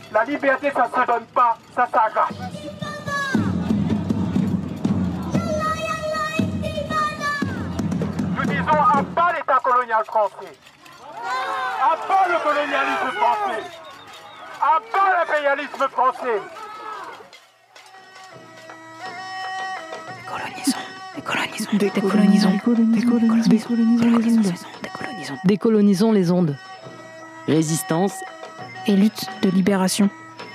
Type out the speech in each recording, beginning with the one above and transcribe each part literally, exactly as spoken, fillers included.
La liberté, ça se donne pas, ça s'arrache. Nous disons à bas l'État colonial français, à bas le colonialisme français, à bas l'impérialisme français. Décolonisons, décolonisons, décolonisons, décolonisons, décolonisons, décolonisons les ondes. Résistance et lutte de libération.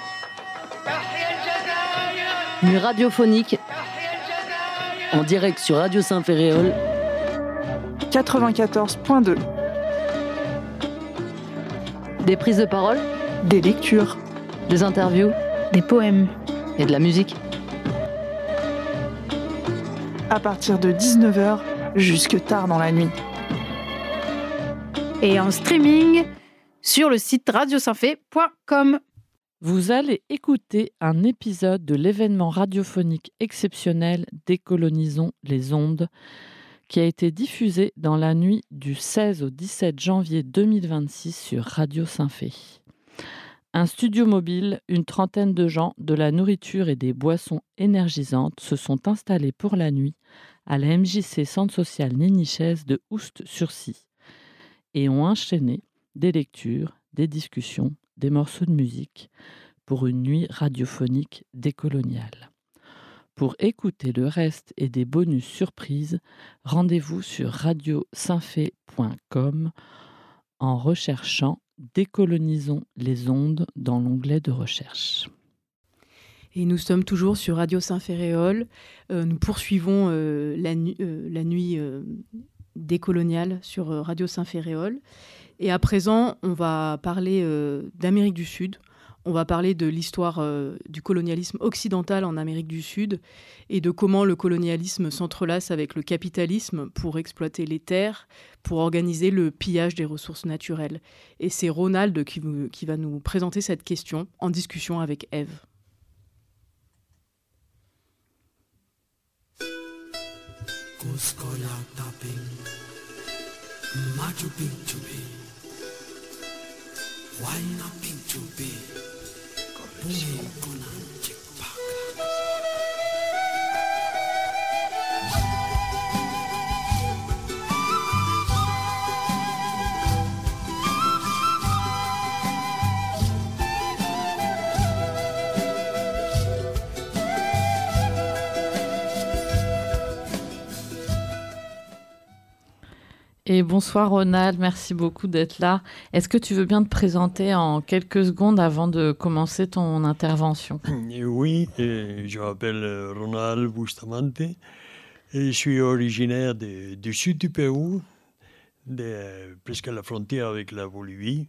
Nuit radiophonique en direct sur Radio Saint-Ferréol quatre-vingt-quatorze point deux. Des prises de parole, des lectures, des interviews, des poèmes et de la musique. À partir de dix-neuf heures jusque tard dans la nuit. Et en streaming sur le site radio saint fé point com. Vous allez écouter un épisode de l'événement radiophonique exceptionnel Décolonisons les ondes qui a été diffusé dans la nuit du seize au dix-sept janvier deux mille vingt-six sur Radio Saint-Fé. Un studio mobile, une trentaine de gens, de la nourriture et des boissons énergisantes se sont installés pour la nuit à la M J C Centre Social Nénichès de Oust-sur-Scie et ont enchaîné des lectures, des discussions, des morceaux de musique pour une nuit radiophonique décoloniale. Pour écouter le reste et des bonus surprises, rendez-vous sur radio saint fé point com en recherchant Décolonisons les ondes dans l'onglet de recherche. Et nous sommes toujours sur Radio Saint-Ferréol. Euh, nous poursuivons euh, la, nu- euh, la nuit euh, décoloniale sur euh, Radio Saint-Ferréol. Et à présent, on va parler euh, d'Amérique du Sud. On va parler de l'histoire euh, du colonialisme occidental en Amérique du Sud et de comment le colonialisme s'entrelace avec le capitalisme pour exploiter les terres, pour organiser le pillage des ressources naturelles. Et c'est Ronald qui, qui va nous présenter cette question en discussion avec Eve. Et bonsoir Ronald, merci beaucoup d'être là. Est-ce que tu veux bien te présenter en quelques secondes avant de commencer ton intervention ? Oui, je m'appelle Ronald Bustamante et je suis originaire de, du sud du Pérou, de, presque à la frontière avec la Bolivie.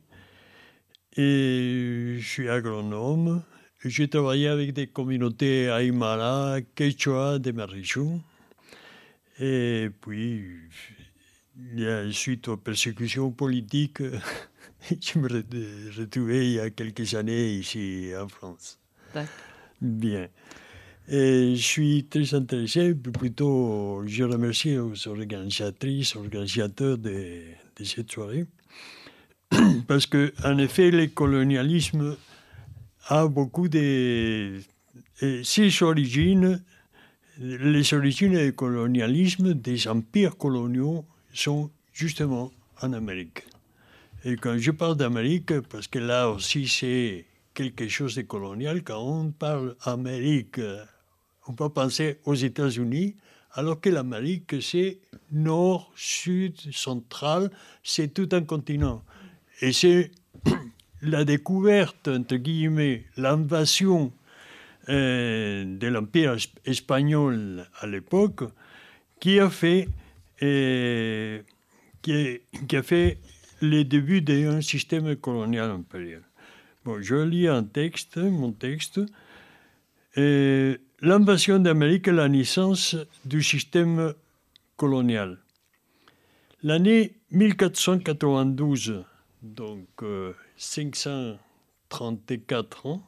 Et je suis agronome. J'ai travaillé avec des communautés aymara, quechua de ma région. Et puis, suite aux persécutions politiques, je me suis retrouvé il y a quelques années ici en France. D'accord. Bien. Et je suis très intéressé, plutôt je remercie aux organisatrices, organisateurs de, de cette soirée, parce qu'en effet, le colonialisme a beaucoup de... Et ses origines, les origines du colonialisme, des empires coloniaux, sont justement en Amérique. Et quand je parle d'Amérique, parce que là aussi c'est quelque chose de colonial, quand on parle d'Amérique, on peut penser aux États-Unis, alors que l'Amérique c'est nord, sud, central, c'est tout un continent. Et c'est la découverte, entre guillemets, l'invasion euh, de l'Empire espagnol à l'époque, qui a fait Et qui, est, qui a fait les débuts d'un système colonial impérial. Bon, je lis un texte, mon texte. Et l'invasion d'Amérique et la naissance du système colonial. L'année mille quatre cent quatre-vingt-douze, donc euh, cinq cent trente-quatre ans,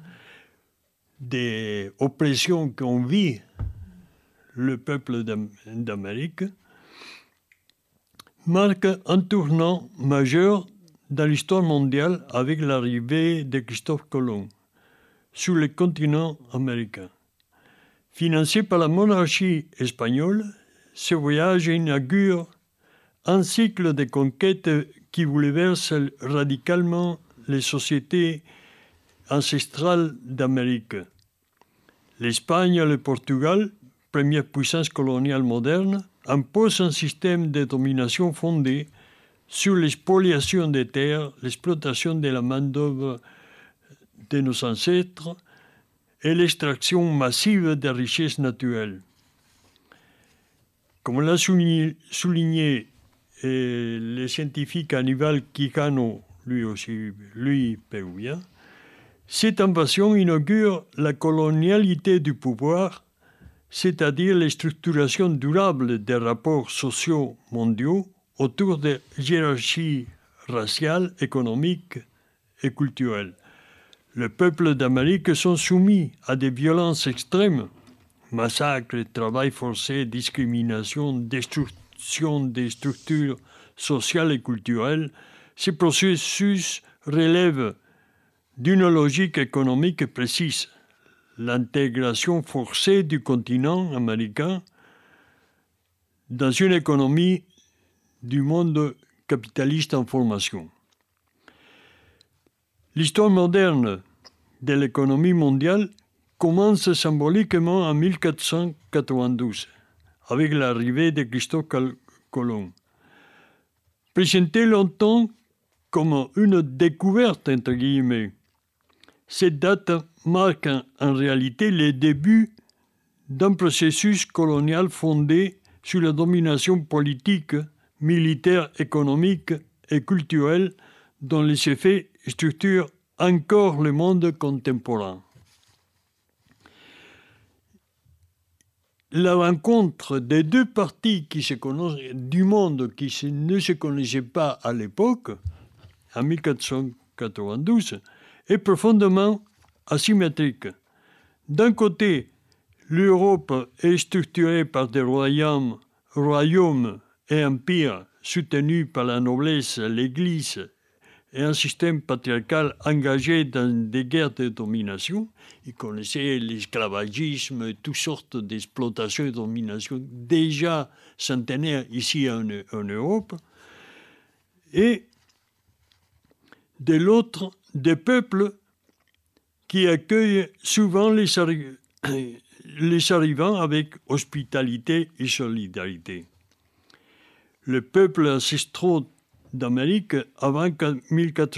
des oppressions qu'ont vit le peuple d'Amérique, marque un tournant majeur dans l'histoire mondiale avec l'arrivée de Christophe Colomb sur le continent américain. Financé par la monarchie espagnole, ce voyage inaugure un cycle de conquêtes qui bouleverse radicalement les sociétés ancestrales d'Amérique. L'Espagne et le Portugal, première puissance coloniale moderne, imposent un système de domination fondé sur l'expoliation des terres, l'exploitation de la main-d'œuvre de nos ancêtres et l'extraction massive des richesses naturelles. Comme l'a souligné, souligné et le scientifique Aníbal Quijano, lui aussi, lui péruvien, cette invasion inaugure la colonialité du pouvoir, c'est-à-dire la structuration durable des rapports sociaux mondiaux autour des hiérarchies raciales, économiques et culturelles. Les peuples d'Amérique sont soumis à des violences extrêmes, massacres, travail forcé, discrimination, destruction des structures sociales et culturelles. Ces processus relèvent d'une logique économique précise, l'intégration forcée du continent américain dans une économie du monde capitaliste en formation. L'histoire moderne de l'économie mondiale commence symboliquement en mille quatre cent quatre-vingt-douze, avec l'arrivée de Christophe Colomb. Présentée longtemps comme une découverte, entre guillemets, cette date marque en réalité les débuts d'un processus colonial fondé sur la domination politique, militaire, économique et culturelle dont les effets structurent encore le monde contemporain. La rencontre des deux parties qui se connaissent, du monde qui se, ne se connaissaient pas à l'époque, en mille quatre cent quatre-vingt-douze, est profondément asymétrique. D'un côté, l'Europe est structurée par des royaumes, royaumes et empires soutenus par la noblesse, l'Église et un système patriarcal engagé dans des guerres de domination. Il connaissait l'esclavagisme et toutes sortes d'exploitations et de domination déjà centenaires ici en, en Europe. Et de l'autre, des peuples qui accueillent souvent les, arri- les arrivants avec hospitalité et solidarité. Les peuples ancestraux d'Amérique avant mille quatre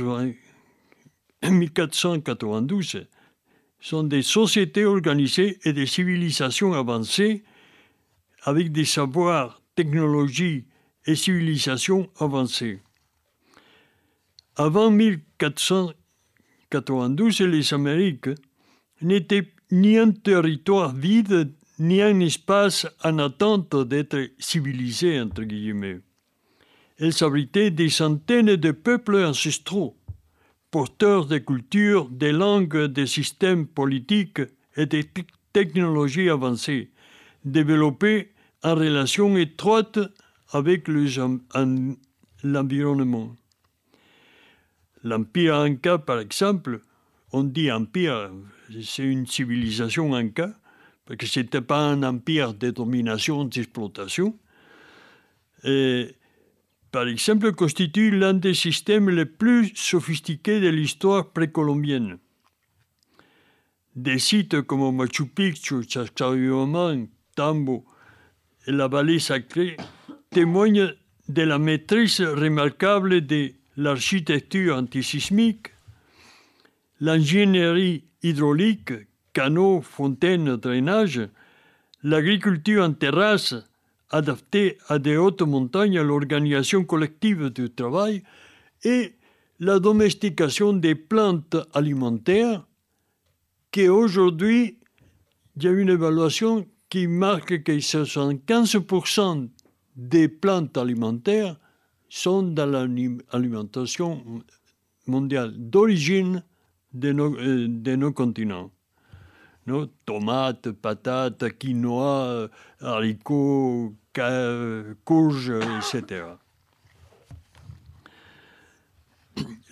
cent quatre-vingt-douze sont des sociétés organisées et des civilisations avancées avec des savoirs, technologies et civilisations avancées. Avant mille quatre cent quatre-vingt-douze, les Amériques n'étaient ni un territoire vide, ni un espace en attente d'être civilisé, entre guillemets. Elles abritaient des centaines de peuples ancestraux, porteurs de cultures, de langues, de systèmes politiques et de t- technologies avancées, développés en relation étroite avec les, en, l'environnement. L'Empire Inca, par exemple, on dit empire, c'est une civilisation Inca, parce que ce n'était pas un empire de domination, d'exploitation. Et, par exemple, constitue l'un des systèmes les plus sophistiqués de l'histoire précolombienne. Des sites comme Machu Picchu, Chasquayhuamán, Tambo et la vallée sacrée témoignent de la maîtrise remarquable de l'architecture antisismique, l'ingénierie hydraulique, canaux, fontaines, drainage, l'agriculture en terrasse, adaptée à des hautes montagnes, l'organisation collective du travail et la domestication des plantes alimentaires, qu'aujourd'hui, il y a une évaluation qui marque que soixante-quinze pour cent des plantes alimentaires sont dans l'alimentation mondiale d'origine de nos, euh, de nos continents. No? Tomates, patates, quinoa, haricots, ca- courges, et cetera.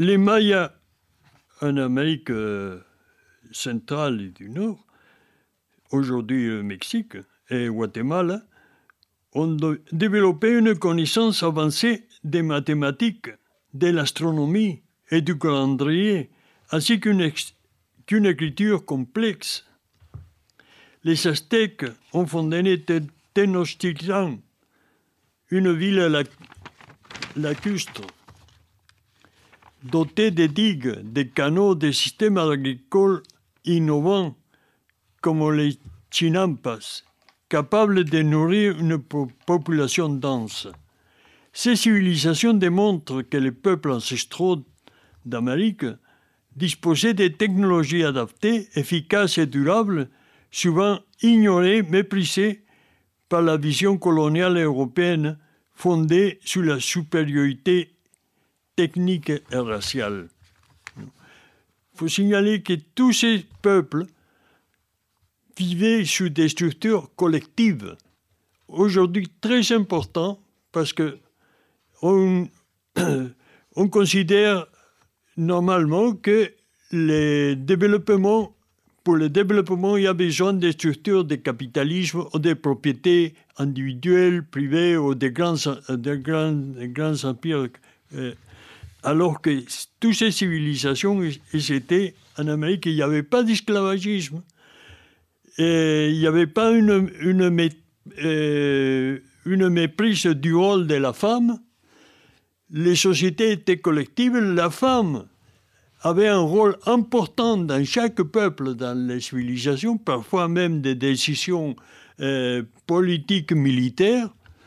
les Mayas en Amérique euh, centrale et du Nord, aujourd'hui le Mexique et Guatemala, ont de- développé une connaissance avancée des mathématiques, de l'astronomie et du calendrier, ainsi qu'une, ex- qu'une écriture complexe. Les Aztèques ont fondé Te- Tenochtitlan, une ville lac- lacustre, dotée de digues, de canaux, de systèmes agricoles innovants comme les chinampas, capables de nourrir une po- population dense. Ces civilisations démontrent que les peuples ancestraux d'Amérique disposaient de technologies adaptées, efficaces et durables, souvent ignorées, méprisées par la vision coloniale européenne fondée sur la supériorité technique et raciale. Il faut signaler que tous ces peuples vivaient sous des structures collectives, aujourd'hui très importantes parce que on, on considère normalement que les développements, pour le développement, il y a besoin des structures de capitalisme ou de propriétés individuelles, privées ou de grands, de grands, de grands empires. Euh, alors que toutes ces civilisations, ils étaient en Amérique, il n'y avait pas d'esclavagisme. Et il n'y avait pas une, une, mé, euh, une méprise du rôle de la femme. Les sociétés étaient collectives. La femme avait un rôle important dans chaque peuple, dans les civilisations, parfois même des décisions euh, politiques, militaires.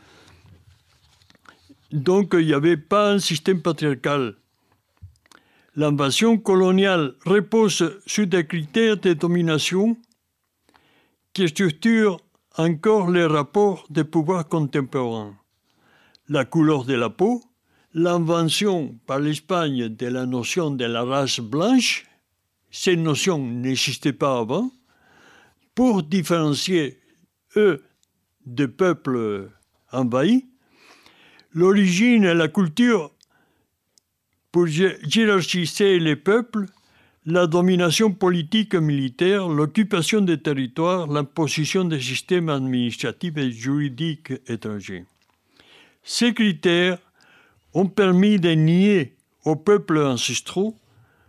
Donc, il n'y avait pas un système patriarcal. L'invasion coloniale repose sur des critères de domination qui structurent encore les rapports de pouvoir contemporains. La couleur de la peau, l'invention par l'Espagne de la notion de la race blanche, ces notions n'existaient pas avant, pour différencier eux des peuples envahis, l'origine et la culture pour hiérarchiser les peuples, la domination politique et militaire, l'occupation des territoires, l'imposition des systèmes administratifs et juridiques étrangers. Ces critères ont permis de nier aux peuples ancestraux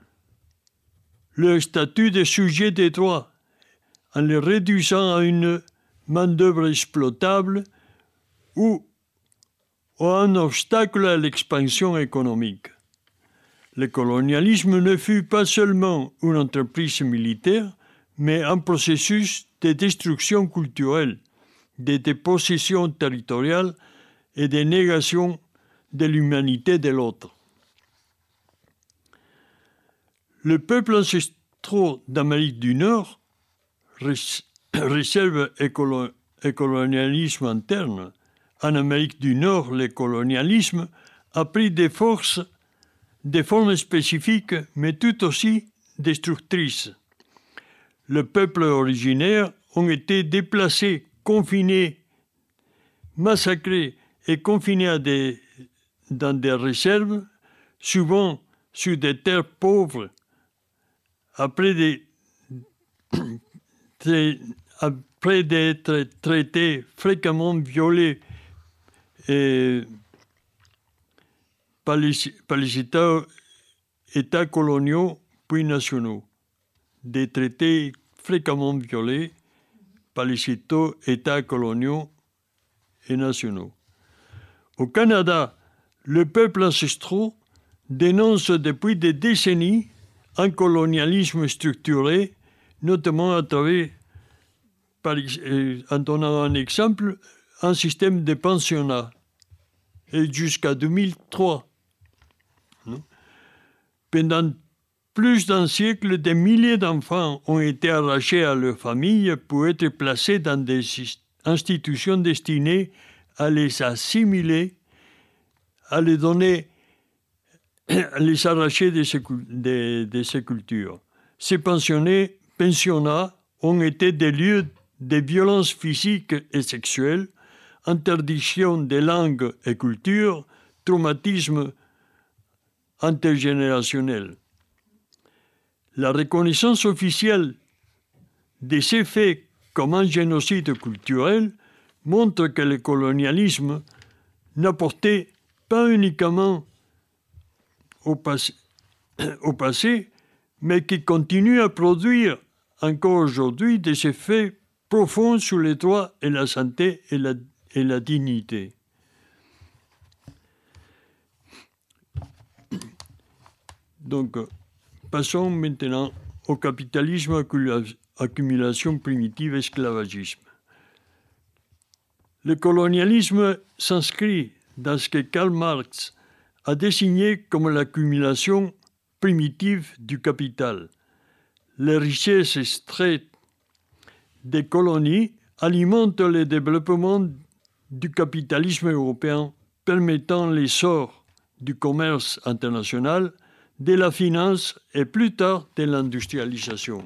leur statut de sujet des droits en les réduisant à une main-d'œuvre exploitable ou un obstacle à l'expansion économique. Le colonialisme ne fut pas seulement une entreprise militaire, mais un processus de destruction culturelle, de dépossession territoriale et de négation de l'humanité de l'autre. Le peuple ancestral d'Amérique du Nord, réserve et, colo- et colonialisme interne. En Amérique du Nord, le colonialisme a pris des forces, des formes spécifiques, mais tout aussi destructrices. Les peuples originaires ont été déplacés, confinés, massacrés et confinés à des, dans des réserves, souvent sur des terres pauvres, après, des, après d'être traités, fréquemment violés et par les, par les États, États coloniaux puis nationaux, des traités fréquemment violés par les États, États coloniaux et nationaux. Au Canada, le peuple ancestral dénonce depuis des décennies un colonialisme structuré, notamment à travers, par, euh, en donnant un exemple, un système de pensionnat, et jusqu'à deux mille trois. Pendant plus d'un siècle, des milliers d'enfants ont été arrachés à leurs familles pour être placés dans des institutions destinées à les assimiler, à les donner, à les arracher de ces, de, de ces cultures. Ces pensionnés, pensionnats ont été des lieux de violences physiques et sexuelles, interdiction des langues et cultures, traumatisme intergénérationnelle. La reconnaissance officielle de ces faits comme un génocide culturel montre que le colonialisme n'apportait pas uniquement au passé, au passé, mais qui continue à produire encore aujourd'hui des effets profonds sur les droits et la santé et la, et la dignité. Donc, passons maintenant au capitalisme, accumulation primitive, esclavagisme. Le colonialisme s'inscrit dans ce que Karl Marx a désigné comme l'accumulation primitive du capital. Les richesses extraites des colonies alimentent le développement du capitalisme européen, permettant l'essor du commerce international, de la finance et plus tard de l'industrialisation.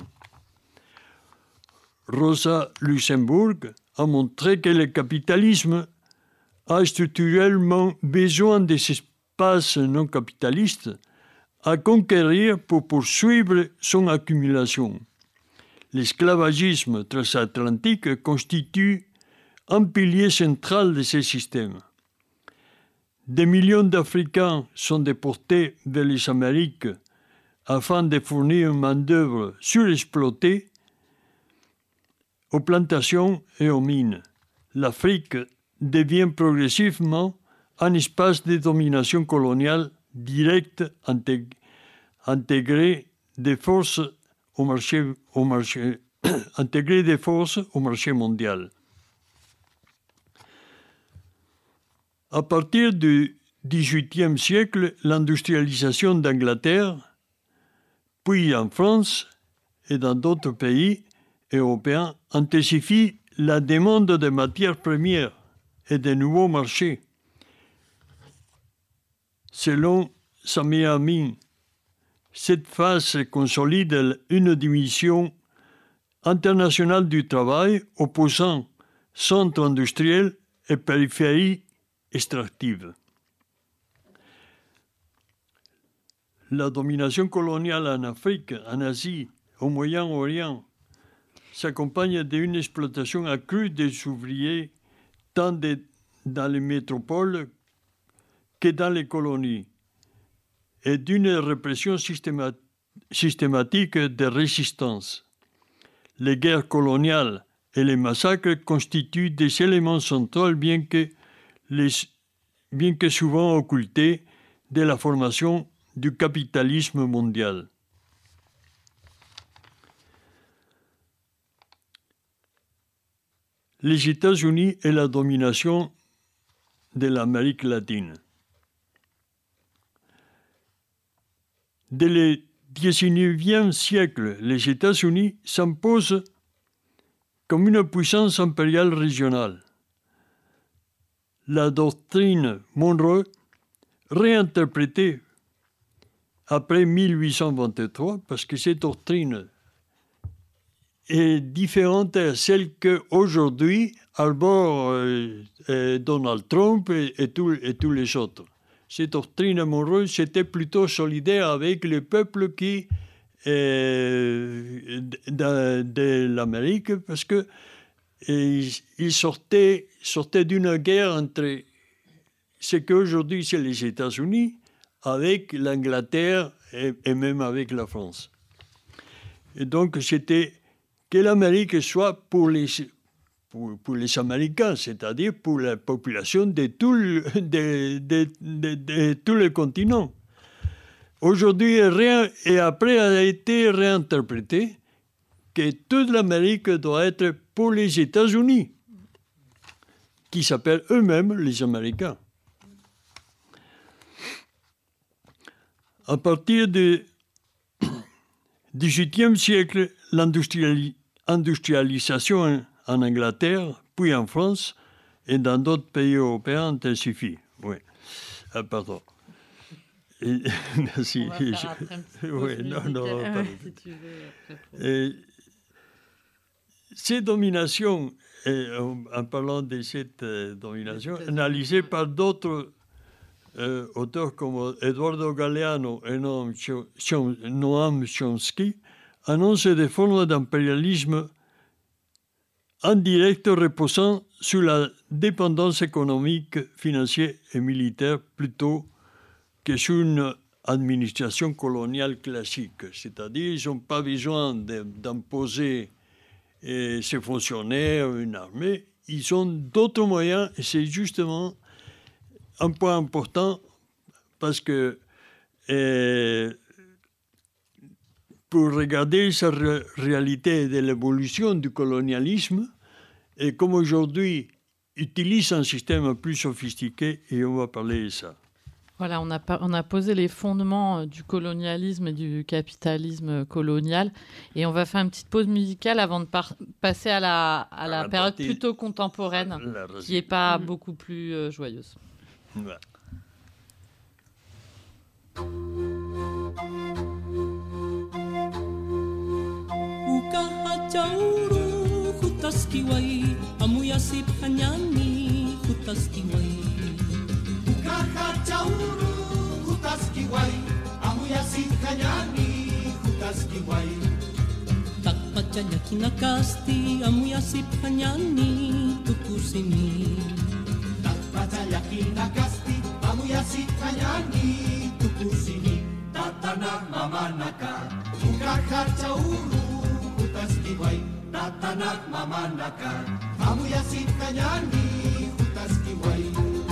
Rosa Luxemburg a montré que le capitalisme a structurellement besoin des espaces non capitalistes à conquérir pour poursuivre son accumulation. L'esclavagisme transatlantique constitue un pilier central de ce système. Des millions d'Africains sont déportés vers les Amériques afin de fournir une main-d'œuvre surexploitée aux plantations et aux mines. L'Afrique devient progressivement un espace de domination coloniale directe intégré des forces au marché, au marché, intégré des forces au marché mondial. À partir du dix-huitième siècle, l'industrialisation d'Angleterre, puis en France et dans d'autres pays européens, intensifie la demande de matières premières et de nouveaux marchés. Selon Samir Amin, cette phase consolide une division internationale du travail opposant centre industriel et périphérie extractive. La domination coloniale en Afrique, en Asie, au Moyen-Orient, s'accompagne d'une exploitation accrue des ouvriers tant de, dans les métropoles que dans les colonies, et d'une répression systéma- systématique de résistance. Les guerres coloniales et les massacres constituent des éléments centraux, bien que, les, bien que souvent occultés, de la formation du capitalisme mondial. Les États-Unis et la domination de l'Amérique latine. Dès le dix-neuvième siècle, les États-Unis s'imposent comme une puissance impériale régionale. La doctrine Monroe, réinterprétée après mille huit cent vingt-trois, parce que cette doctrine est différente à celle qu'aujourd'hui arborent euh, euh, Donald Trump et, et, tout, et tous les autres. Cette doctrine Monroe, c'était plutôt solidaire avec le peuple qui euh, de, de l'Amérique, parce que euh, il sortait, sortait d'une guerre entre ce qu'aujourd'hui c'est les États-Unis avec l'Angleterre et, et même avec la France. Et donc c'était que l'Amérique soit pour les, pour, pour les Américains, c'est-à-dire pour la population de tout le, de, de, de, de tout le continent. Aujourd'hui, rien, et après a été réinterprété que toute l'Amérique doit être pour les États-Unis, qui s'appellent eux-mêmes les Américains. À partir du dix-huitième siècle, l'industrialisation en Angleterre, puis en France et dans d'autres pays européens intensifie. Oui. Ah, pardon. Et, merci. On va faire après un petit oui, non, non, ah, si tu veux, après, et, ces dominations, et en, en parlant de cette euh, domination, analysées par d'autres euh, auteurs comme Eduardo Galeano et Noam, Chom, Noam Chomsky annoncent des formes d'impérialisme indirect reposant sur la dépendance économique, financière et militaire plutôt que sur une administration coloniale classique. C'est-à-dire qu'ils n'ont pas besoin de, d'imposer et ses fonctionnaires, une armée. Ils ont d'autres moyens et c'est justement un point important parce que euh, pour regarder cette ré- réalité de l'évolution du colonialisme et comme aujourd'hui utilise un système plus sophistiqué et on va parler de ça. Voilà, on a, on a posé les fondements du colonialisme et du capitalisme colonial. Et on va faire une petite pause musicale avant de par- passer à la, à la, à la période partie, plutôt contemporaine, qui n'est pas mmh. beaucoup plus euh, joyeuse. Ouais. Kahachauru hutaski wai amuyasi kanyani hutaski wai takpachanya kinakasti amuyasi kanyani tukusini takpachanya kinakasti amuyasi kanyani tukusini tatana mamanaka kahachauru hutaski wai tatana mamanaka amuyasi kanyani hutaski wai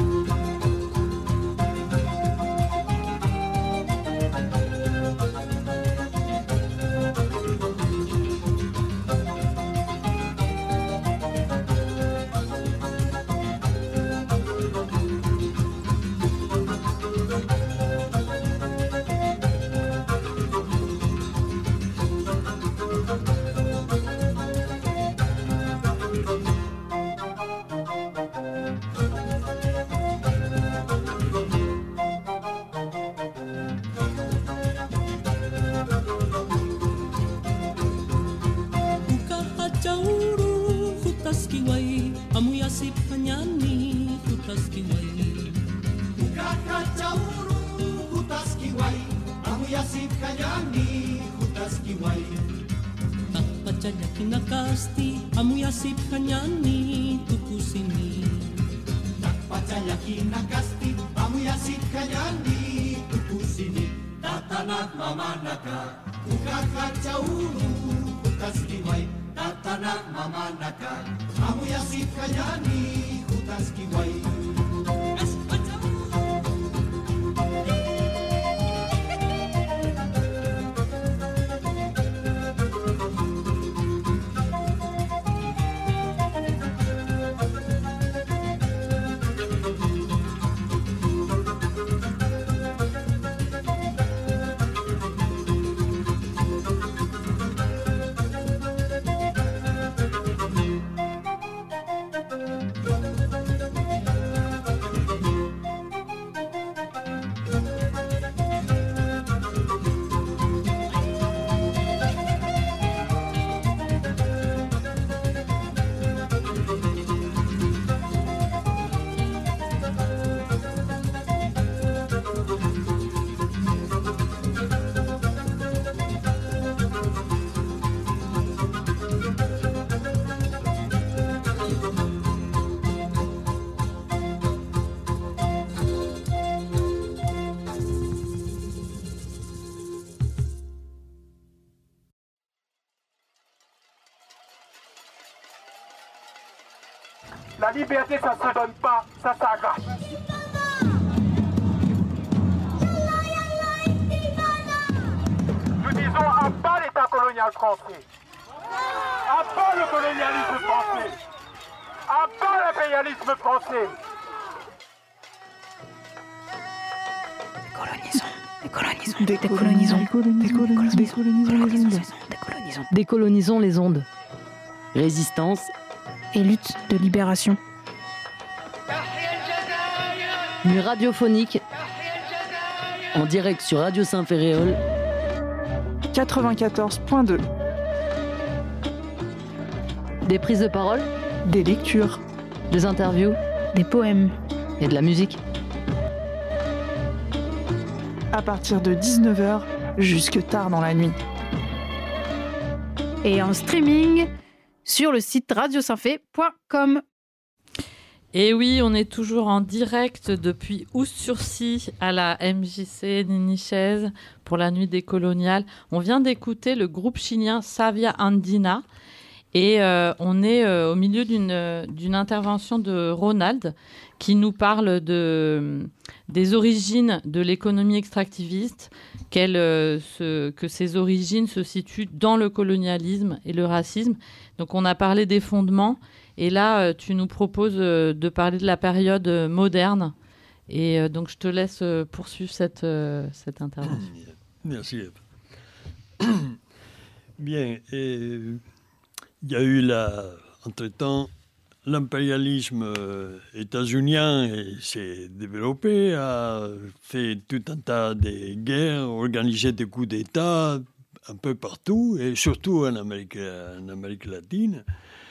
La liberté, ça ne se donne pas, ça s'arrache. Nous disons à bas l'État colonial français, à bas le colonialisme français, à bas l'impérialisme français. Décolonisons, décolonisons, décolonisons, décolonisons, décolonisons, Décolonisons les ondes. Résistance et lutte de libération. Nuit radiophonique en direct sur Radio Saint-Ferréol quatre-vingt-quatorze point deux. Des prises de parole, des lectures, des interviews, des poèmes et de la musique. à partir de dix-neuf heures jusque tard dans la nuit. Et en streaming sur le site radio saint fé point com. Et oui, on est toujours en direct depuis Oust-sur-Scie à la M J C Ninichaise pour la nuit des coloniales. On vient d'écouter le groupe chilien Savia Andina et euh, on est euh, au milieu d'une, d'une intervention de Ronald qui nous parle de, des origines de l'économie extractiviste, qu'elle, euh, se, que ces origines se situent dans le colonialisme et le racisme. Donc on a parlé des fondements. Et là, tu nous proposes de parler de la période moderne. Et donc, je te laisse poursuivre cette, cette intervention. Merci, Eve. Bien. Il y a eu, là, entre-temps, l'impérialisme états-unien s'est développé, a fait tout un tas de guerres, organisé des coups d'État un peu partout, et surtout en Amérique, en Amérique latine.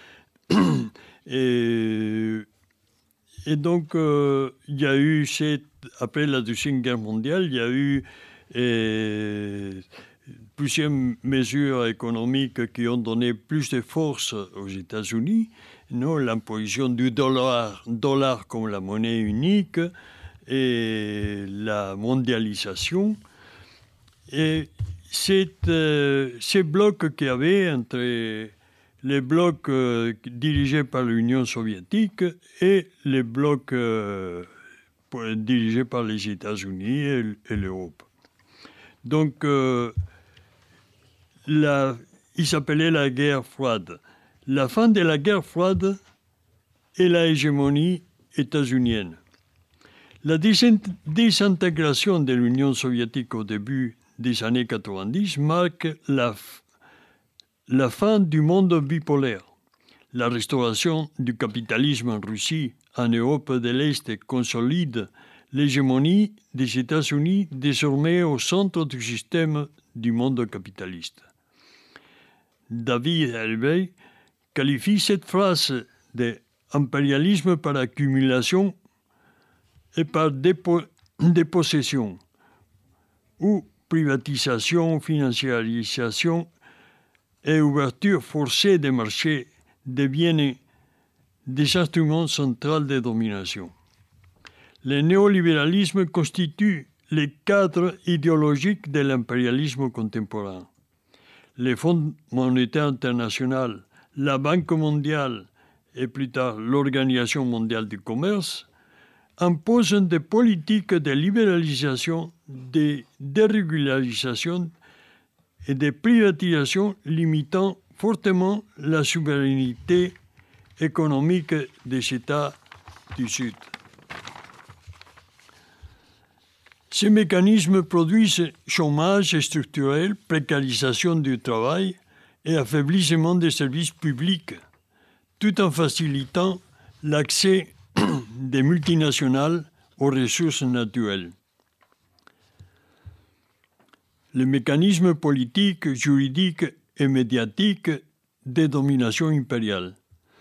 Et, et donc, euh, il y a eu, cette, après la Deuxième Guerre mondiale, il y a eu et, plusieurs mesures économiques qui ont donné plus de force aux États-Unis, non, l'imposition du dollar, dollar comme la monnaie unique et la mondialisation. Et cette, euh, ces blocs qu'il y avait entre les blocs euh, dirigés par l'Union soviétique et les blocs euh, dirigés par les États-Unis et, et l'Europe. Donc, euh, la, il s'appelait la guerre froide. La fin de la guerre froide est la hégémonie états-unienne. La désintégration de l'Union soviétique au début des années quatre-vingt-dix marque la La fin du monde bipolaire. La restauration du capitalisme en Russie, en Europe de l'Est, consolide l'hégémonie des États-Unis désormais au centre du système du monde capitaliste. David Harvey qualifie cette phrase d'impérialisme par accumulation et par dépo- dépossession, ou privatisation, financiarisation et ouverture forcée des marchés deviennent des instruments centraux de domination. Le néolibéralisme constitue le cadre idéologique de l'impérialisme contemporain. Le Fonds monétaire international, la Banque mondiale et plus tard l'Organisation mondiale du commerce imposent des politiques de libéralisation, de dérégularisation et de privatisation limitant fortement la souveraineté économique des États du Sud. Ces mécanismes produisent chômage structurel, précarisation du travail et affaiblissement des services publics, tout en facilitant l'accès des multinationales aux ressources naturelles. Le mécanisme politique, juridique et médiatique des dominations impériales.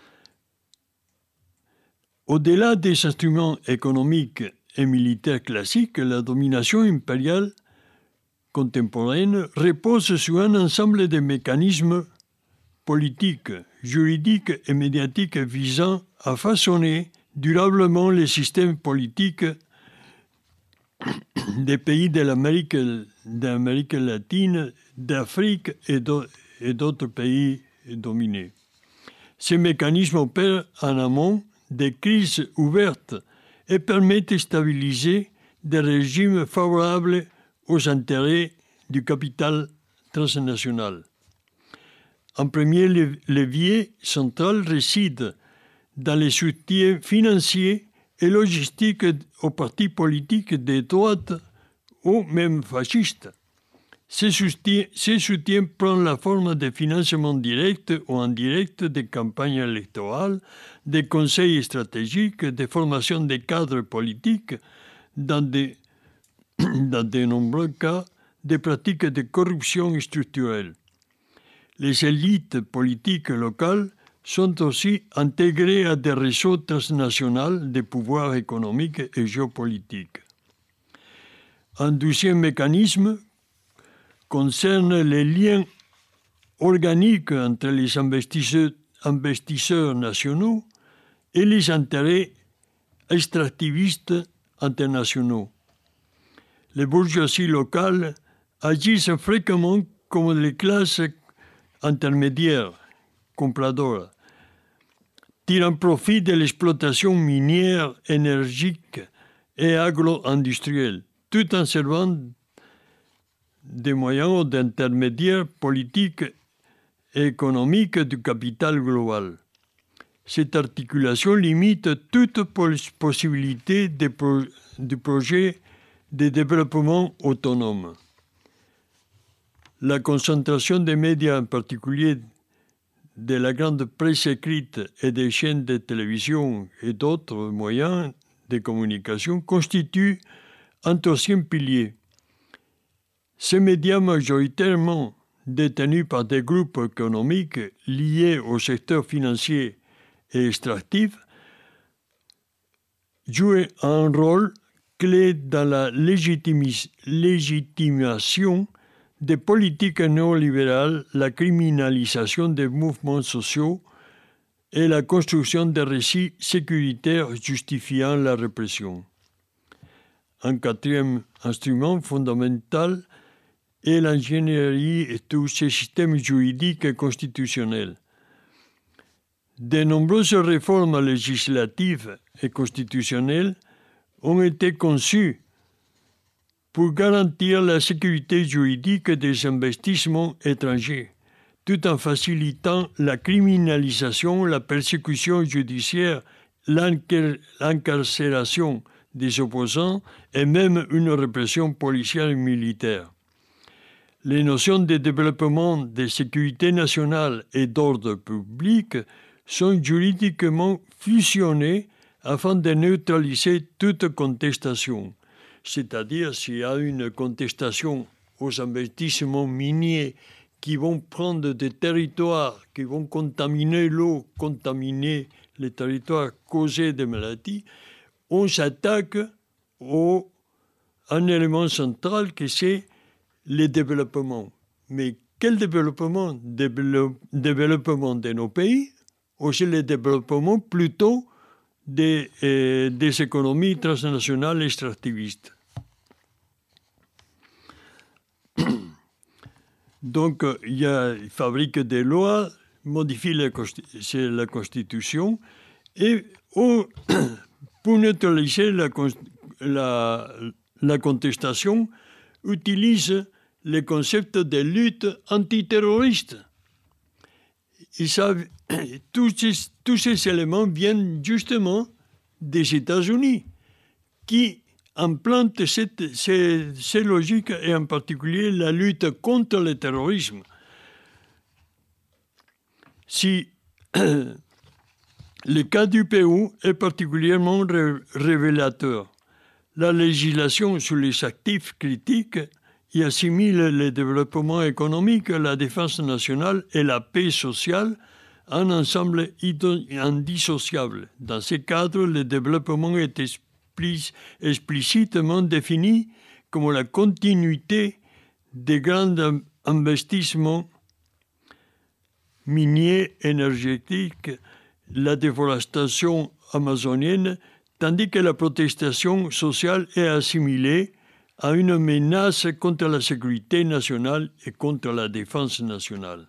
Au-delà des instruments économiques et militaires classiques, la domination impériale contemporaine repose sur un ensemble de mécanismes politiques, juridiques et médiatiques visant à façonner durablement les systèmes politiques des pays de l'Amérique, d'Amérique latine, d'Afrique et d'autres pays dominés. Ces mécanismes opèrent en amont des crises ouvertes et permettent de stabiliser des régimes favorables aux intérêts du capital transnational. En premier levier central réside dans les soutiens financiers et logistiques aux partis politiques de droite ou même fascistes. Ces soutiens, ces soutiens prennent la forme de financement direct ou indirect des campagnes électorales, des conseils stratégiques, des formations de cadres politiques, dans de, dans de nombreux cas, des pratiques de corruption structurelle. Les élites politiques locales sont aussi intégrées à des réseaux transnationaux de pouvoir économique et géopolitique. Un deuxième mécanisme concerne les liens organiques entre les investisseurs, investisseurs nationaux et les intérêts extractivistes internationaux. Les bourgeoisies locales agissent fréquemment comme les classes intermédiaires, compradoras, tirant profit de l'exploitation minière, énergique et agro-industrielle, tout en servant des moyens d'intermédiaires politiques et économiques du capital global. Cette articulation limite toute possibilité de, pro- de projet de développement autonome. La concentration des médias, en particulier de la grande presse écrite et des chaînes de télévision et d'autres moyens de communication, constitue un troisième pilier. Ces médias majoritairement détenus par des groupes économiques liés au secteur financier et extractif jouent un rôle clé dans la légitimis- légitimation des politiques néolibérales, la criminalisation des mouvements sociaux et la construction des récits sécuritaires justifiant la répression. Un quatrième instrument fondamental est l'ingénierie et tous ces systèmes juridiques et constitutionnels. De nombreuses réformes législatives et constitutionnelles ont été conçues pour garantir la sécurité juridique des investissements étrangers, tout en facilitant la criminalisation, la persécution judiciaire, l'encar- l'incarcération des opposants et même une répression policière et militaire. Les notions de développement, de sécurité nationale et d'ordre public sont juridiquement fusionnées afin de neutraliser toute contestation. C'est-à-dire, s'il y a une contestation aux investissements miniers qui vont prendre des territoires, qui vont contaminer l'eau, contaminer les territoires, causer des maladies, on s'attaque au, un élément central que c'est le développement. Mais quel développement? Dévelop, développement de nos pays, ou c'est le développement plutôt des, euh, des économies transnationales extractivistes? Donc, il, y a, il fabrique des lois, modifie la, c'est la Constitution, et oh, pour neutraliser la, la, la contestation, utilise le concept de lutte antiterroriste. Et ça, tous, ces, tous ces éléments viennent justement des États-Unis, qui implante cette, ces, ces logiques, et en particulier la lutte contre le terrorisme. Si le cas du Pérou est particulièrement ré, révélateur, la législation sur les actifs critiques y assimile le développement économique, la défense nationale et la paix sociale, un ensemble indissociable. Dans ce cadre, le développement est explicitement défini comme la continuité des grands investissements miniers, énergétiques, la déforestation amazonienne, tandis que la protestation sociale est assimilée à une menace contre la sécurité nationale et contre la défense nationale.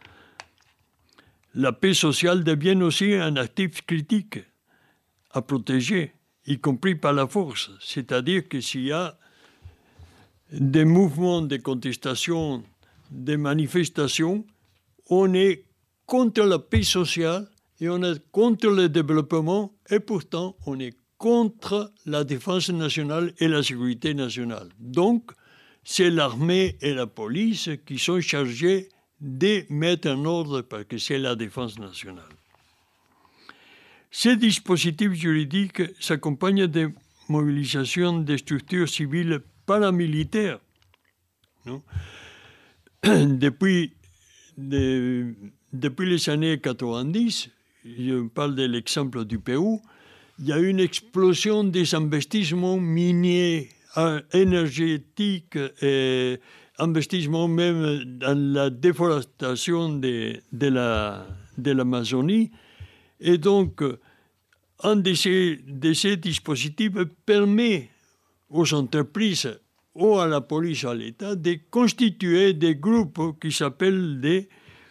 La paix sociale devient aussi un actif critique à protéger, y compris par la force. C'est-à-dire que s'il y a des mouvements de contestation, des manifestations, on est contre la paix sociale et on est contre le développement, et pourtant on est contre la défense nationale et la sécurité nationale. Donc, c'est l'armée et la police qui sont chargés de mettre en ordre parce que c'est la défense nationale. Ces dispositifs juridiques s'accompagnent de mobilisations des structures civiles paramilitaires. Non? Depuis, de, depuis les années quatre-vingt-dix, je parle de l'exemple du Pérou, il y a eu une explosion des investissements miniers énergétique et investissement même dans la déforestation de, de, la, de l'Amazonie. Et donc, un de ces, de ces dispositifs permet aux entreprises ou à la police, à l'État, de constituer des groupes qui s'appellent des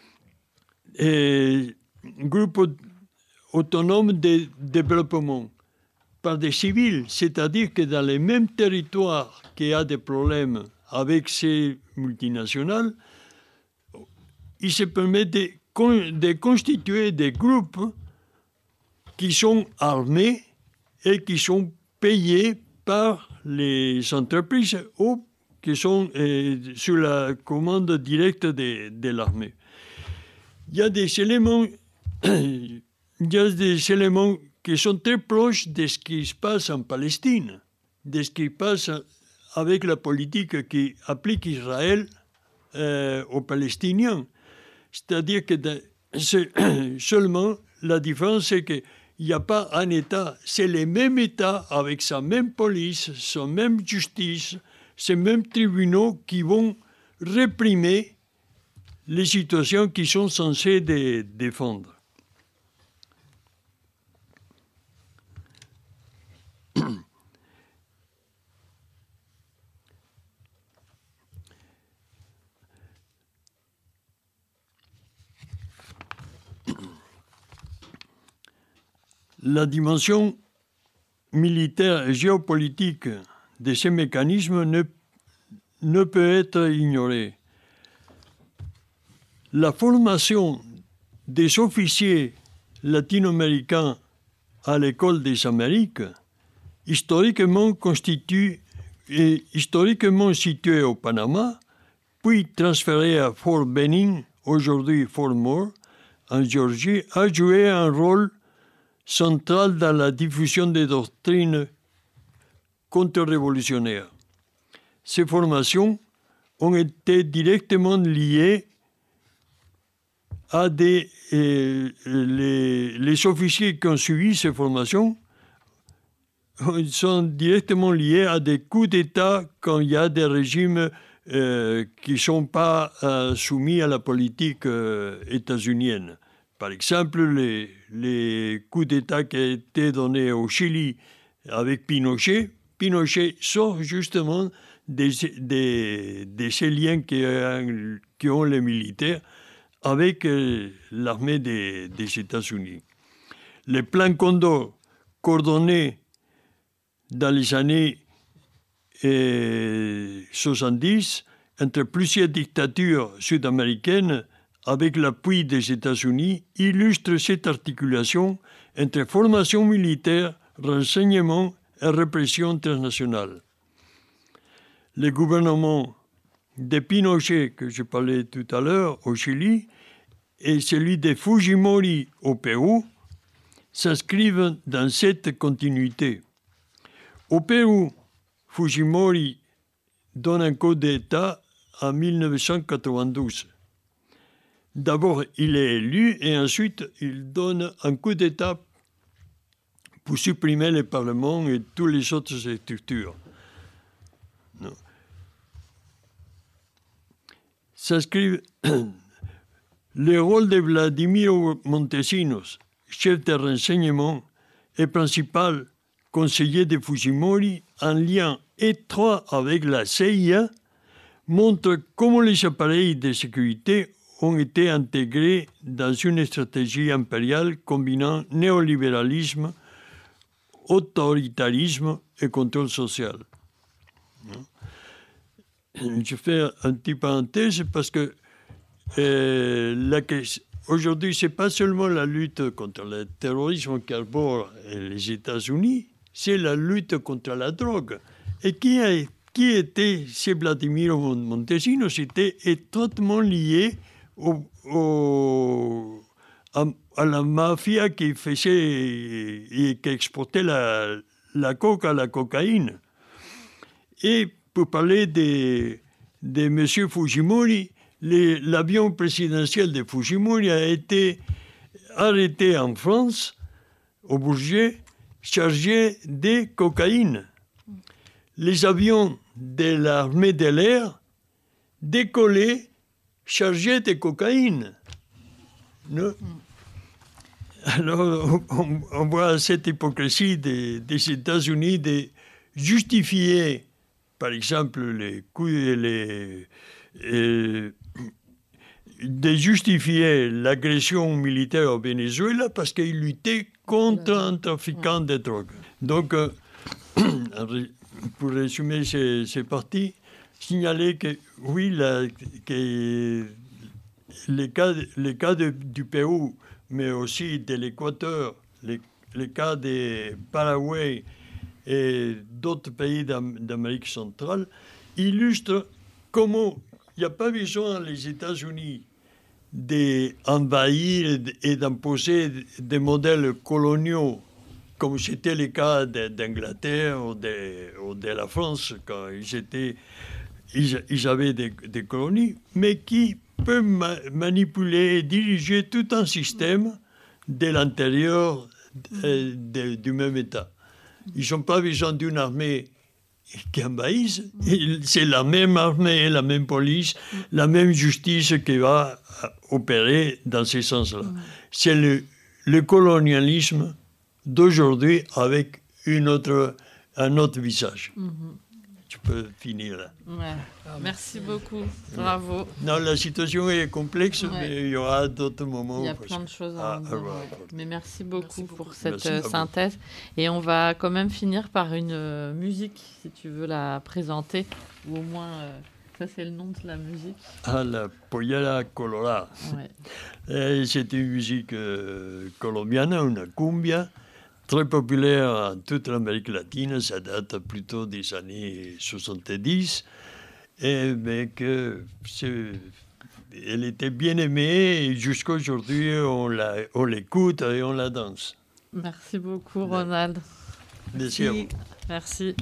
eh, groupes autonomes de développement par des civils, c'est-à-dire que dans les mêmes territoires qu'il y a des problèmes avec ces multinationales, il se permet de, de constituer des groupes qui sont armés et qui sont payés par les entreprises ou qui sont euh, sous la commande directe de, de l'armée. Il y a des éléments, il y a des éléments qui sont très proches de ce qui se passe en Palestine, de ce qui se passe avec la politique qui applique Israël euh, aux Palestiniens. C'est-à-dire que de, c'est, seulement la différence, c'est qu'il n'y a pas un État, c'est le même État avec sa même police, sa même justice, ces mêmes tribunaux qui vont réprimer les situations qui sont censées de, défendre. La dimension militaire et géopolitique de ces mécanismes ne, ne peut être ignorée. La formation des officiers latino-américains à l'école des Amériques, historiquement constitue et historiquement située au Panama, puis transférée à Fort Benning, aujourd'hui Fort Moore, en Géorgie, a joué un rôle central dans la diffusion des doctrines contre-révolutionnaires. Ces formations ont été directement liées à des... Euh, les, les officiers qui ont suivi ces formations sont directement liés à des coups d'État quand il y a des régimes euh, qui ne sont pas euh, soumis à la politique euh, états-unienne. Par exemple, les, les coups d'État qui ont été donnés au Chili avec Pinochet, Pinochet sort justement de, de, de ces liens qui, qui ont les militaires avec euh, l'armée des, des États-Unis. Les plans Condor coordonnés dans les années euh, soixante-dix entre plusieurs dictatures sud-américaines avec l'appui des États-Unis, illustre cette articulation entre formation militaire, renseignement et répression internationale. Le gouvernement de Pinochet, que je parlais tout à l'heure, au Chili, et celui de Fujimori au Pérou, s'inscrivent dans cette continuité. Au Pérou, Fujimori donne un coup d'État en mille neuf cent quatre-vingt-douze. D'abord, il est élu et ensuite, il donne un coup d'État pour supprimer le Parlement et toutes les autres structures. Non. S'inscrivent le rôle de Vladimiro Montesinos, chef de renseignement et principal conseiller de Fujimori, en lien étroit avec la C I A, montre comment les appareils de sécurité ont été intégrés dans une stratégie impériale combinant néolibéralisme, autoritarisme et contrôle social. Je fais un petit parenthèse parce que euh, la question, aujourd'hui, ce n'est pas seulement la lutte contre le terrorisme qu'arborent les États-Unis, c'est la lutte contre la drogue. Et qui, a, qui était ce Vladimiro Montesinos? C'était étroitement lié au, au, à, à la mafia qui faisait et qui exportait la, la coke à la cocaïne. Et pour parler de, de M. Fujimori, les, l'avion présidentiel de Fujimori a été arrêté en France, au Bourget, chargé de cocaïne. les avions de l'armée de l'air décollaient chargés de cocaïne. Non? Alors, on, on voit cette hypocrisie des, des États-Unis de justifier, par exemple, les coups, les, euh, de justifier l'agression militaire au Venezuela parce qu'ils luttaient contre un trafiquant de drogue. Donc, euh, pour résumer ces, ces parties, signaler que, oui, la, que les cas, les cas de, du Pérou, mais aussi de l'Équateur, les, les cas de Paraguay et d'autres pays d'Amérique centrale, illustrent comment il n'y a pas besoin, les États-Unis, d'envahir et d'imposer des modèles coloniaux, comme c'était le cas d'Angleterre ou de, ou de la France, quand ils, étaient, ils, ils avaient des, des colonies, mais qui peut ma manipuler et diriger tout un système de l'intérieur de, de, du même État. Ils n'ont pas besoin d'une armée qui envahisse. C'est la même armée, la même police, la même justice qui va opérer dans ce sens-là. C'est le, le colonialisme d'aujourd'hui avec une autre, un autre visage. Mm-hmm. Tu peux finir là. Ouais. Merci beaucoup. Bravo. Non, la situation est complexe, ouais. Mais il y aura d'autres moments. Il y a plein de choses à ah, dire. Ah, ouais. Mais merci beaucoup, merci beaucoup. pour cette merci synthèse. Et on va quand même finir par une euh, musique, si tu veux la présenter, ou au moins, euh, ça c'est le nom de la musique. Ah, la Pollera Colorada. Ouais. C'est une musique euh, colombienne, une cumbia, très populaire en toute l'Amérique latine, ça date plutôt des années soixante-dix, et mais que elle était bien aimée et jusqu'à aujourd'hui on la, on l'écoute et on la danse. Merci beaucoup Ronald. Merci à vous. Merci.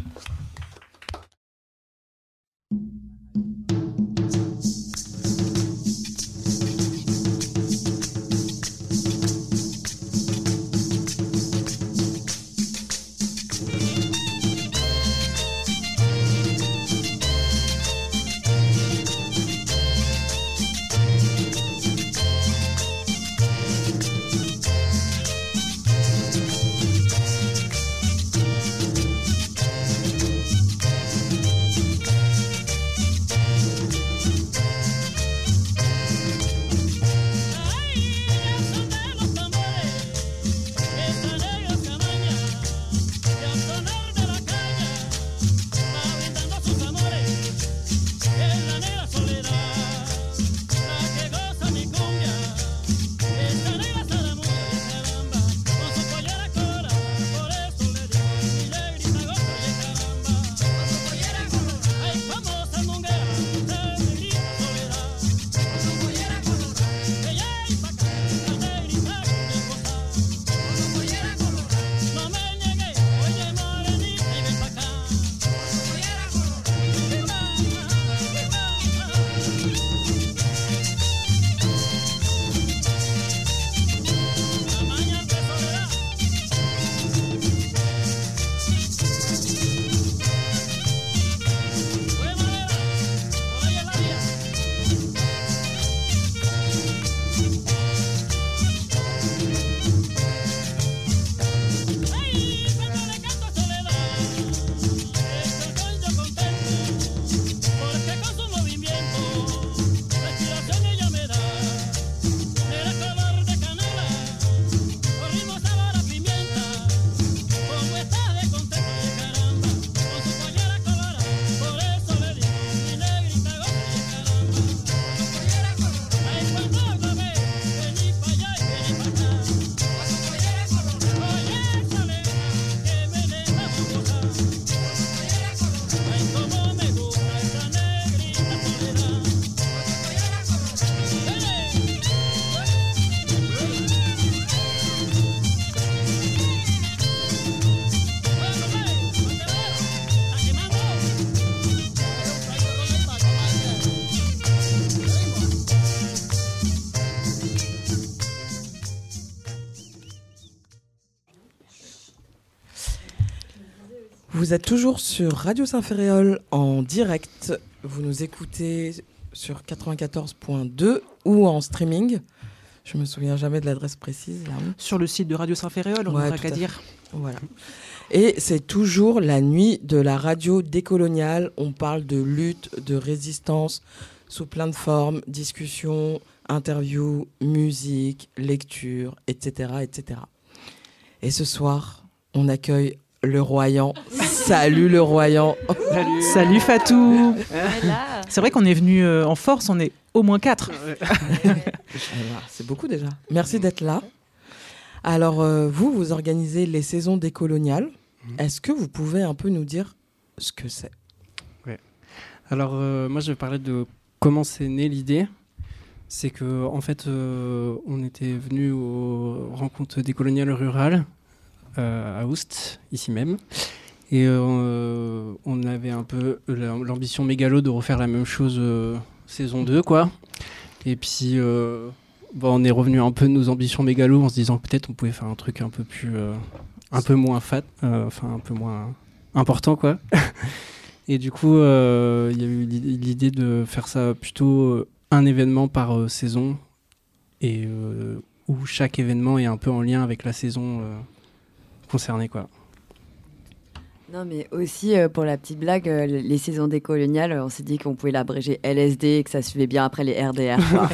Vous êtes toujours sur Radio Saint-Ferréol en direct. Vous nous écoutez sur quatre-vingt-quatorze point deux ou en streaming. Je me souviens jamais de l'adresse précise. Là. Sur le site de Radio Saint-Ferréol, on ouais, n'aura qu'à dire. Voilà. Et c'est toujours la nuit de la radio décoloniale. On parle de lutte, de résistance, sous plein de formes, discussions, interviews, musique, lecture, et cetera, et cetera. Et ce soir, on accueille le Royan. Salut le Royan. Salut, Salut Fatou. C'est vrai qu'on est venu euh, en force, on est au moins quatre. C'est beaucoup déjà. Merci d'être là. Alors, euh, vous, vous organisez les saisons décoloniales. Est-ce que vous pouvez un peu nous dire ce que c'est ? Ouais. Alors, euh, moi, je vais parler de comment c'est né l'idée. C'est que, en fait, euh, on était venu aux rencontres décoloniales rurales euh, à Oust, ici même. Et euh, on avait un peu l'ambition mégalo de refaire la même chose euh, saison deux, quoi. Et puis, euh, bon, on est revenu un peu de nos ambitions mégalo en se disant que peut-être on pouvait faire un truc un peu plus... Euh, un peu moins fat, euh, enfin un peu moins important, quoi. Et du coup, il euh, y a eu l'idée de faire ça plutôt un événement par euh, saison, et euh, où chaque événement est un peu en lien avec la saison euh, concernée, quoi. Non, mais aussi, euh, pour la petite blague, euh, les saisons décoloniales, on s'est dit qu'on pouvait l'abréger L S D et que ça suivait bien après les R D R, quoi.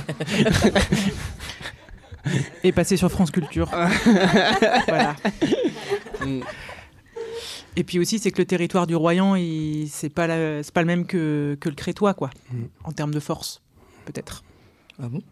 Et passer sur France Culture. Voilà. Et puis aussi, c'est que le territoire du Royan, il, c'est pas la, c'est pas le même que, que le Crétois, quoi, mm. en termes de force, peut-être. Ah bon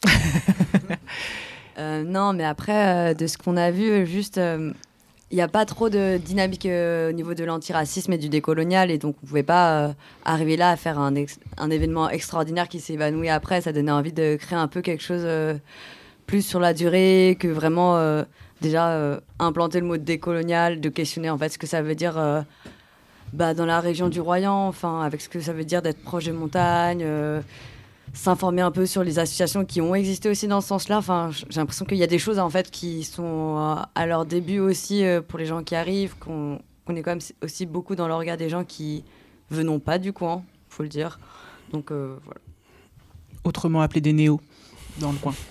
euh, Non, mais après, euh, de ce qu'on a vu, juste, il euh, n'y a pas trop de dynamique euh, au niveau de l'antiracisme et du décolonial, et donc on pouvait pas euh, arriver là à faire un, ex- un événement extraordinaire qui s'évanouit après. Ça donnait envie de créer un peu quelque chose euh, plus sur la durée, que vraiment... Euh, déjà euh, implanter le mot décolonial, de questionner en fait ce que ça veut dire euh, bah, dans la région du Royan, enfin avec ce que ça veut dire d'être proche des montagnes, euh, s'informer un peu sur les associations qui ont existé aussi dans ce sens-là. Enfin, j'ai l'impression qu'il y a des choses en fait qui sont euh, à leur début aussi euh, pour les gens qui arrivent, qu'on, qu'on est quand même aussi beaucoup dans le regard des gens qui venons pas du coin, faut le dire. Donc euh, voilà. Autrement appelé des néos dans le coin.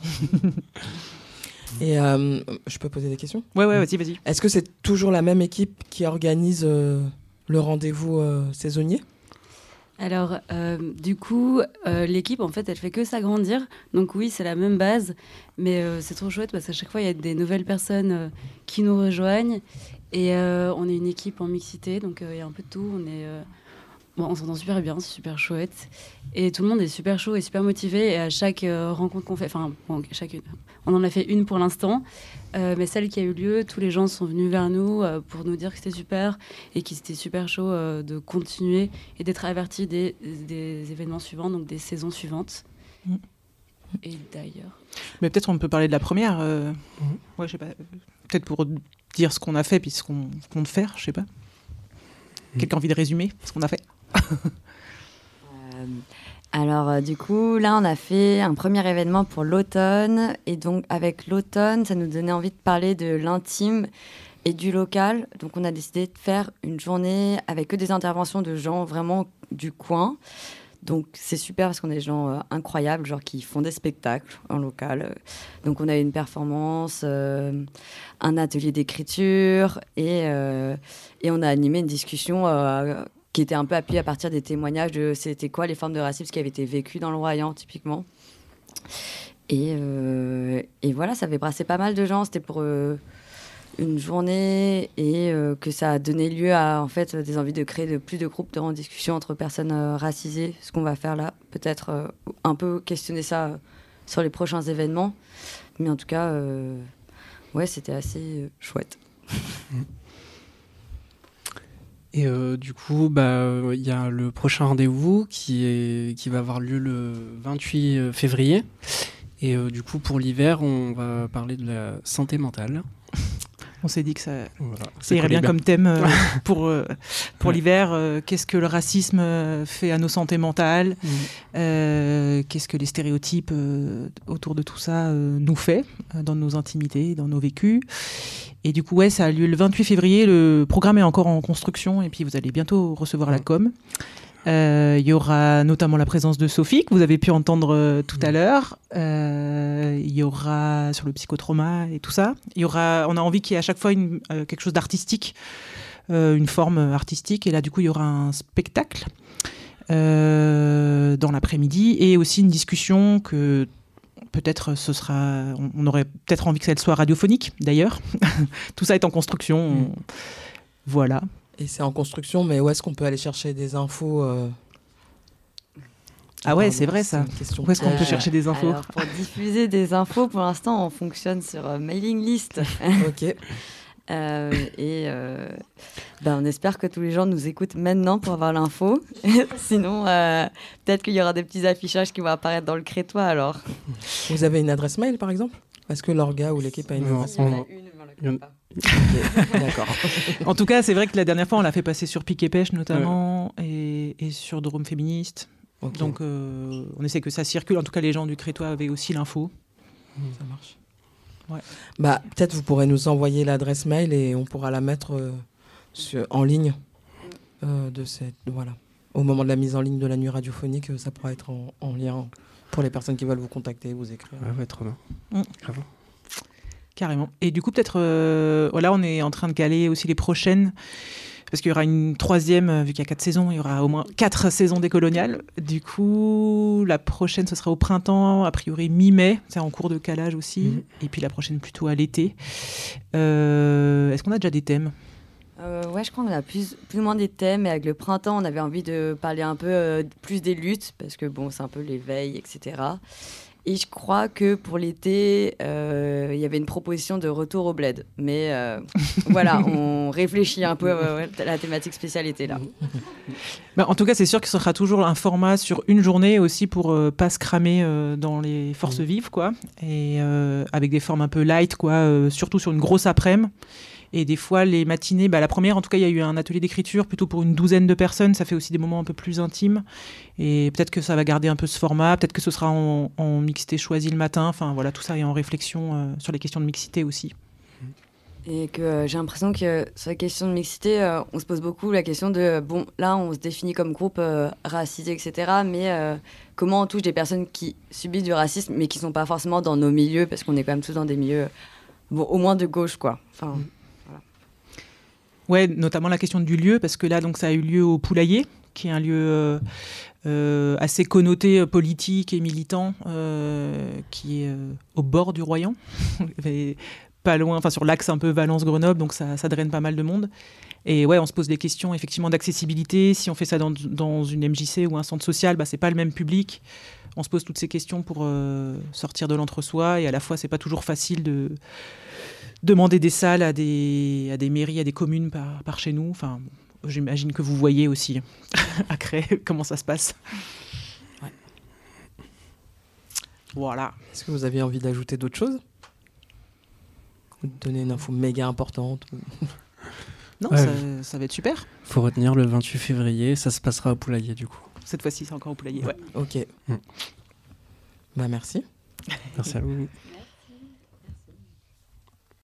Et euh, je peux poser des questions ? Ouais, ouais, vas-y, vas-y. Est-ce que c'est toujours la même équipe qui organise euh, le rendez-vous euh, saisonnier ? Alors, euh, du coup, euh, l'équipe, en fait, elle fait que s'agrandir. Donc oui, c'est la même base, mais euh, c'est trop chouette parce qu'à chaque fois, il y a des nouvelles personnes euh, qui nous rejoignent. Et euh, on est une équipe en mixité, donc il euh, y a un peu de tout. On est... Euh, Bon, on s'entend super bien, c'est super chouette. Et tout le monde est super chaud et super motivé. Et à chaque euh, rencontre qu'on fait, enfin, bon, chacune, on en a fait une pour l'instant, euh, mais celle qui a eu lieu, tous les gens sont venus vers nous euh, pour nous dire que c'était super et qu'ils étaient super chauds euh, de continuer et d'être avertis des, des événements suivants, donc des saisons suivantes. Mmh. Et d'ailleurs... Mais peut-être on peut parler de la première. Euh... Mmh. Ouais, je sais pas. Peut-être pour dire ce qu'on a fait puis ce qu'on compte faire, je sais pas. Mmh. Quelqu'un a envie de résumer ce qu'on a fait ? euh, alors euh, du coup là on a fait un premier événement pour l'automne et donc avec l'automne ça nous donnait envie de parler de l'intime et du local, donc on a décidé de faire une journée avec que des interventions de gens vraiment du coin, donc c'est super parce qu'on a des gens euh, incroyables, genre qui font des spectacles en local, donc on a une performance, euh, un atelier d'écriture et, euh, et on a animé une discussion euh, qui était un peu appuyé à partir des témoignages de c'était quoi les formes de racisme qui avaient été vécues dans le Royan, typiquement. Et, euh, et voilà, ça avait brassé pas mal de gens. C'était pour euh, une journée et euh, que ça a donné lieu à en fait, des envies de créer de, plus de groupes de discussion entre personnes euh, racisées. Ce qu'on va faire là, peut-être euh, un peu questionner ça euh, sur les prochains événements. Mais en tout cas, euh, ouais, c'était assez euh, chouette. Et euh, du coup, bah, il y a le prochain rendez-vous qui, est, qui va avoir lieu le vingt-huit février. Et euh, du coup, pour l'hiver, on va parler de la santé mentale. On s'est dit que ça, voilà, ça irait bien comme thème euh, pour, euh, pour ouais. l'hiver. Euh, qu'est-ce que le racisme fait à nos santé mentales ? mmh. euh, Qu'est-ce que les stéréotypes euh, autour de tout ça euh, nous fait euh, dans nos intimités, dans nos vécus ? Et du coup, ouais, ça a lieu le vingt-huit février. Le programme est encore en construction et puis vous allez bientôt recevoir la com. Euh, il y aura notamment la présence de Sophie, que vous avez pu entendre euh, tout à l'heure. Euh, il y aura sur le psychotrauma et tout ça. Il y aura, on a envie qu'il y ait à chaque fois une, euh, quelque chose d'artistique, euh, une forme artistique. Et là, du coup, il y aura un spectacle euh, dans l'après-midi et aussi une discussion que... Peut-être ce sera, on aurait peut-être envie que ça soit radiophonique d'ailleurs. Tout ça est en construction. On... Voilà. Et c'est en construction, mais où est-ce qu'on peut aller chercher des infos euh... Ah ouais, c'est vrai ça. Où est-ce qu'on euh, peut chercher des infos? Alors, pour diffuser des infos, pour l'instant, on fonctionne sur euh, mailing list. Ok. Euh, et euh, ben, on espère que tous les gens nous écoutent maintenant pour avoir l'info. Sinon, euh, peut-être qu'il y aura des petits affichages qui vont apparaître dans le crétois alors. Vous avez une adresse mail par exemple? Est-ce que l'orga ou l'équipe a une non, adresse mail? on... une, okay, d'accord. En tout cas, c'est vrai que la dernière fois, on l'a fait passer sur Pic et Pêche notamment ouais. et, et sur Drôme Féministe. Okay. Donc, euh, on essaie que ça circule. En tout cas, les gens du crétois avaient aussi l'info. Mmh. Ça marche. Ouais. Bah, peut-être vous pourrez nous envoyer l'adresse mail et on pourra la mettre euh, sur, en ligne euh, de cette, voilà. Au moment de la mise en ligne de la nuit radiophonique, ça pourra être en, en lien pour les personnes qui veulent vous contacter, vous écrire. Ouais, ouais, trop bien. Mmh. Bravo. Carrément. Et du coup, peut-être, euh, là, on est en train de caler aussi les prochaines. Parce qu'il y aura une troisième, vu qu'il y a quatre saisons, il y aura au moins quatre saisons décoloniales. Du coup, la prochaine, ce sera au printemps, a priori mi-mai. C'est en cours de calage aussi. Mmh. Et puis la prochaine, plutôt à l'été. Euh, est-ce qu'on a déjà des thèmes ? euh, Ouais, je crois qu'on a plus, plus ou moins des thèmes. Et avec le printemps, on avait envie de parler un peu euh, plus des luttes. Parce que bon, c'est un peu l'éveil, et cetera. Et je crois que pour l'été, euh, il y avait une proposition de retour au bled. Mais euh, voilà, on réfléchit un peu euh, à la thématique spécialité là. Bah, en tout cas, c'est sûr que ce sera toujours un format sur une journée aussi pour euh, pas se cramer euh, dans les forces vives, quoi. Et euh, avec des formes un peu light, quoi, euh, surtout sur une grosse après-midi. Et des fois, les matinées, bah, la première, en tout cas, il y a eu un atelier d'écriture plutôt pour une douzaine de personnes. Ça fait aussi des moments un peu plus intimes. Et peut-être que ça va garder un peu ce format. Peut-être que ce sera en, en mixité choisie le matin. Enfin, voilà, tout ça est en réflexion euh, sur les questions de mixité aussi. Et que euh, j'ai l'impression que sur les questions de mixité, euh, on se pose beaucoup la question de, bon, là, on se définit comme groupe euh, racisé, et cetera. Mais euh, comment on touche des personnes qui subissent du racisme, mais qui ne sont pas forcément dans nos milieux, parce qu'on est quand même tous dans des milieux, bon, au moins de gauche, quoi. Enfin... Ouais, notamment la question du lieu, parce que là, donc, ça a eu lieu au Poulailler, qui est un lieu euh, euh, assez connoté euh, politique et militant, euh, qui est euh, au bord du Royan, pas loin, enfin sur l'axe un peu Valence-Grenoble, donc ça, ça draine pas mal de monde. Et ouais, on se pose des questions effectivement d'accessibilité. Si on fait ça dans, dans une M J C ou un centre social, bah, c'est pas le même public. On se pose toutes ces questions pour euh, sortir de l'entre-soi, et à la fois, c'est pas toujours facile de demander des salles à des, à des mairies, à des communes par, par chez nous. Enfin, j'imagine que vous voyez aussi à Cré comment ça se passe. Ouais. Voilà. Est-ce que vous aviez envie d'ajouter d'autres choses ? Ou de donner une info méga importante ? Non, ouais, ça, ça va être super. Il faut retenir le vingt-huit février, ça se passera au Poulailler du coup. Cette fois-ci, c'est encore au Poulailler. Ouais. Ok. Mm. Bah merci. Merci à vous.